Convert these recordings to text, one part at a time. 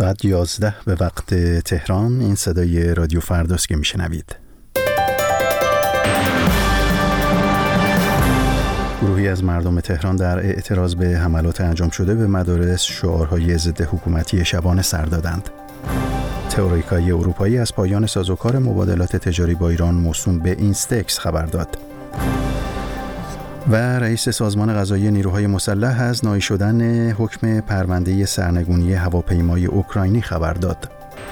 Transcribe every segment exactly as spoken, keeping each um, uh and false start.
ساعت یازده به وقت تهران. این صدای رادیو فرداست که میشنوید. گروهی از مردم تهران در اعتراض به حملات انجام شده به مدارس شعارهای ضد حکومتی شبانه سر دادند. تئوریکای اروپایی از پایان سازوکار مبادلات تجاری با ایران موسوم به اینستکس خبر داد. و رئیس سازمان قضایی نیروهای مسلح از نهایی شدن حکم پرونده سرنگونی هواپیمای اوکراینی خبر داد.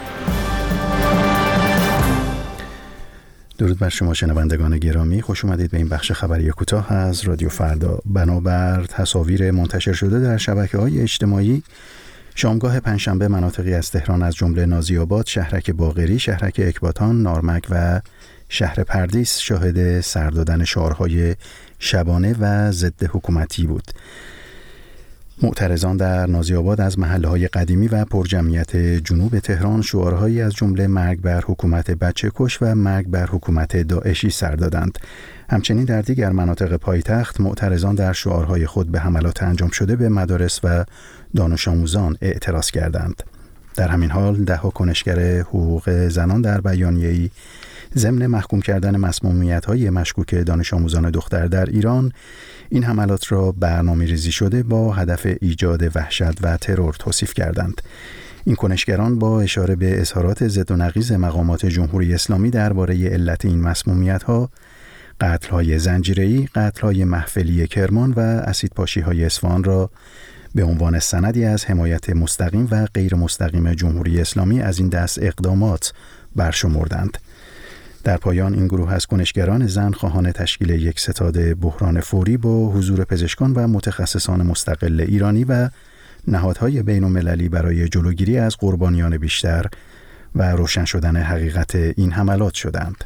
درود بر شما شنوندگان گرامی، خوش اومدید به این بخش خبری کوتاه از رادیو فردا. بنابر تصاویر منتشر شده در شبکه‌های اجتماعی، شامگاه پنجشنبه مناطقی از تهران از جمله نازی‌آباد، شهرک باقری، شهرک اکباتان، نارمک و شهر پردیس شاهد سر دادن شعارهای شبانه و ضد حکومتی بود. معترضان در نازی‌آباد از محله‌های قدیمی و پرجمعیت جنوب تهران شعارهایی از جمله مرگ بر حکومت بچه‌کش و مرگ بر حکومت داعشی سر دادند. همچنین در دیگر مناطق پایتخت معترضان در شعارهای خود به حملات انجام شده به مدارس و دانش آموزان اعتراض کردند. در همین حال ده‌ها کنشگر حقوق زنان در بیانیه‌ای ضمن محکوم کردن مسمومیت‌های مشکوک دانش آموزان دختر در ایران این حملات را برنامه‌ریزی شده با هدف ایجاد وحشت و ترور توصیف کردند. این کنشگران با اشاره به اظهارات ضد و نقیض مقامات جمهوری اسلامی درباره علت این مسمومیت‌ها، قتل‌های زنجیره‌ای، قتل‌های محفلی کرمان و اسیدپاشی‌های اصفهان را به عنوان سندی از حمایت مستقیم و غیر مستقیم جمهوری اسلامی از این دست اقدامات برشمردند. در پایان این گروه از کنشگران زن خواهان تشکیل یک ستاد بحران فوری با حضور پزشکان و متخصصان مستقل ایرانی و نهادهای بین‌المللی برای جلوگیری از قربانیان بیشتر و روشن شدن حقیقت این حملات شدند.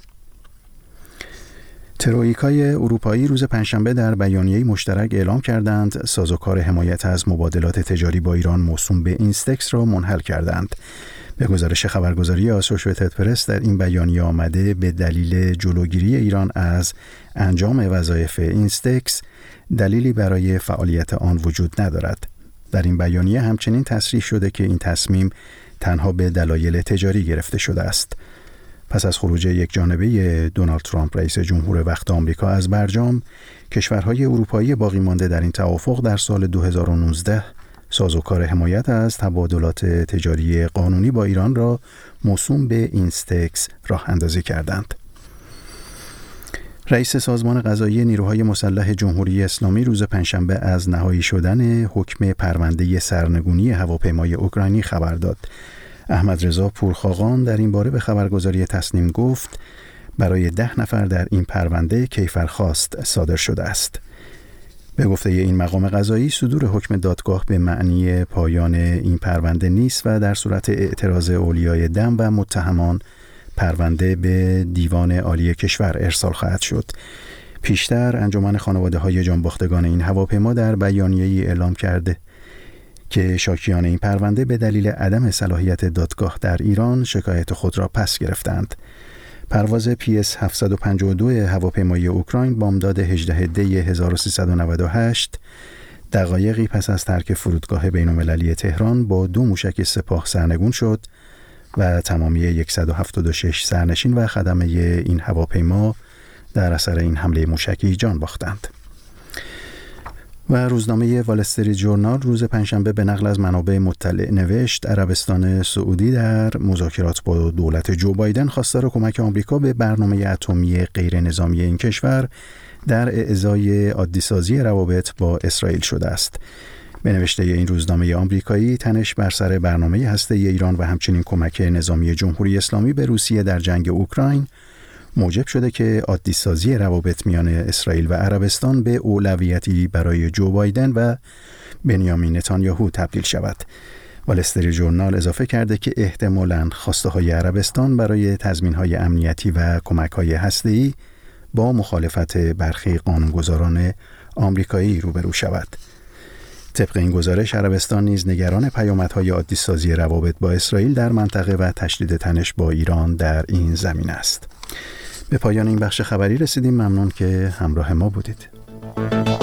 ترویکای اروپایی روز پنجشنبه در بیانیه‌ای مشترک اعلام کردند سازوکار حمایت از مبادلات تجاری با ایران موسوم به اینستکس را منحل کردند. به گزارش خبرگزاری آسوشییتد پرس در این بیانیه آمده به دلیل جلوگیری ایران از انجام وظایف اینستکس دلیلی برای فعالیت آن وجود ندارد. در این بیانیه همچنین تصریح شده که این تصمیم تنها به دلایل تجاری گرفته شده است. پس از خروج یک جانبه دونالد ترامپ رئیس جمهور وقت آمریکا از برجام، کشورهای اروپایی باقی مانده در این توافق در سال دو هزار و نوزده سازوکار حمایت از تبادلات تجاری قانونی با ایران را موسوم به اینستکس راه اندازی کردند. رئیس سازمان قضایی نیروهای مسلح جمهوری اسلامی روز پنجشنبه از نهایی شدن حکم پرونده سرنگونی هواپیمای اوکراینی خبر داد. احمد رضا پورخاقان در این باره به خبرگزاری تصنیم گفت برای ده نفر در این پرونده کیفرخواست صادر شده است. به گفته این مقام قضایی صدور حکم دادگاه به معنی پایان این پرونده نیست و در صورت اعتراض اولیای دم و متهمان پرونده به دیوان عالی کشور ارسال خواهد شد. پیشتر انجمن خانواده‌های جانباختگان این هواپیما در بیانیه‌ای اعلام کرده که شاکیان این پرونده به دلیل عدم صلاحیت دادگاه در ایران شکایت خود را پس گرفتند. پرواز پی اس هفتصد و پنجاه و دو هواپیمای اوکراین بامداد هجدهم دی هزار و سیصد و نود و هشت دقایقی پس از ترک فرودگاه بین‌المللی تهران با دو موشک سپاه سرنگون شد و تمامی صد و هفتاد و شش سرنشین و خدمه این هواپیما در اثر این حمله موشکی جان باختند. و روزنامه وال استریت ژورنال روز پنجشنبه به نقل از منابع مطلع نوشت عربستان سعودی در مذاکرات با دولت جو بایدن خواستار کمک آمریکا به برنامه اتمی غیر نظامی این کشور در اعضای عادی‌سازی روابط با اسرائیل شده است. به نوشته این روزنامه آمریکایی، تنش بر سر برنامه هسته‌ای ایران و همچنین کمک نظامی جمهوری اسلامی به روسیه در جنگ اوکراین موجب شده که عادی‌سازی روابط میان اسرائیل و عربستان به اولویتی برای جو بایدن و بنیامین نتانیاهو تبدیل شود. وال استریت ژورنال اضافه کرده که احتمالاً خواسته‌های عربستان برای تضمین‌های امنیتی و کمک‌های هسته‌ای با مخالفت برخی قانونگذاران آمریکایی روبرو شود. طبق این گزارش عربستان نیز نگران پیامدهای عادی‌سازی روابط با اسرائیل در منطقه و تشدید تنش با ایران در این زمینه است. به پایان این بخش خبری رسیدیم. ممنون که همراه ما بودید.